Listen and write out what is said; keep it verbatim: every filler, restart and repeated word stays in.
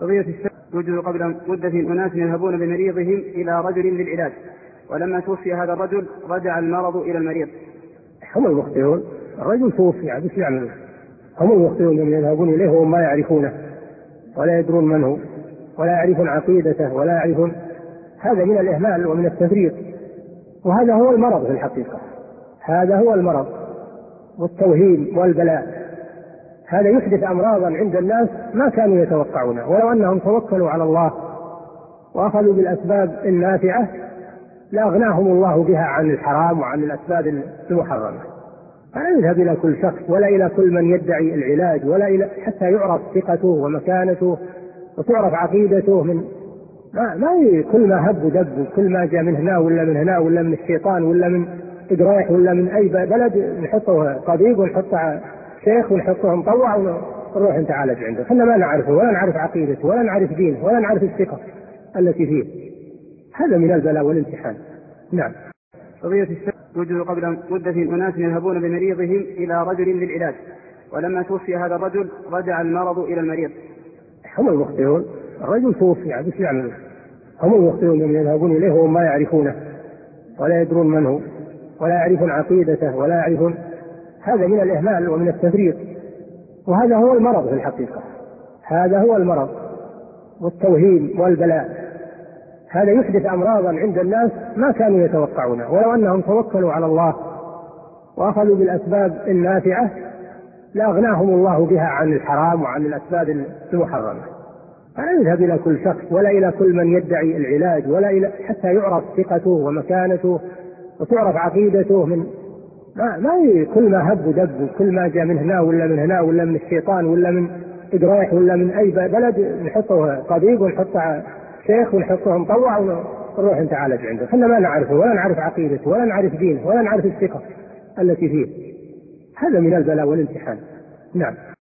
قضية الشك وجد قبل مدة أناس يذهبون بمريضهم إلى رجل للعلاج، ولما توفي هذا الرجل رجع المرض إلى المريض. هم المخطئون، الرجل توفي يعني ايش يعملون؟ هم المخطئون الذين يذهبون إليه وهم ما يعرفونه ولا يدرون من هو ولا يعرفون عقيدته ولا يعرفون. هذا من الإهمال ومن التفريط، وهذا هو المرض في الحقيقة. هذا هو المرض والتوهيم والبلاء. هذا يحدث أمراضا عند الناس ما كانوا يتوقعونه، ولو أنهم توكلوا على الله وأخذوا بالأسباب النافعة لأغناهم الله بها عن الحرام وعن الأسباب المحرمة. فلا يذهب إلى كل شخص ولا إلى كل من يدعي العلاج ولا إلى حتى يعرف ثقته ومكانته وتعرف عقيدته. من ما, ما كل ما هب ودب وكل ما جاء من هنا ولا من هنا ولا من الشيطان ولا من إجراح ولا من أي بلد نحطه طبيب ونحطه شيخ ونحطه مطوع ونروح نتعالج عنده. احنا ما نعرفه ولا نعرف عقيدته ولا نعرف دينه ولا نعرف الثقة التي فيه. هذا من البلاء والامتحان. نعم. قضية الشك وجد قبل مدة أناس يذهبون بمريضهم إلى رجل للعلاج، ولما توفي هذا الرجل رجع المرض إلى المريض. هم المخطئون، الرجل توفي يعني ايش يعملون؟ هم المخطئون الذين يذهبون إليه وهم ما يعرفونه ولا يدرون من هو ولا يعرفون عقيدته ولا يعرفون. هذا من الإهمال ومن التفريط، وهذا هو المرض في الحقيقة. هذا هو المرض والتوهيم والبلاء. هذا يحدث أمراضا عند الناس ما كانوا يتوقعونه، ولو أنهم توكلوا على الله وأخذوا بالأسباب النافعة لأغناهم الله بها عن الحرام وعن الأسباب المحرمة. فلا يذهب إلى كل شخص ولا إلى كل من يدعي العلاج ولا إلى حتى يعرف ثقته ومكانته وتعرف عقيدته. من ما, ما كل ما هب ودب وكل ما جاء من هنا ولا من هنا ولا من الشيطان ولا من إجراح ولا من أي بلد نحطه طبيب ونحطه شيخ ونحطه مطوع ونروح نتعالج عنده. احنا ما نعرفه ولا نعرف عقيدته ولا نعرف دينه ولا نعرف الثقة التي فيه. هذا من البلاء والامتحان. نعم.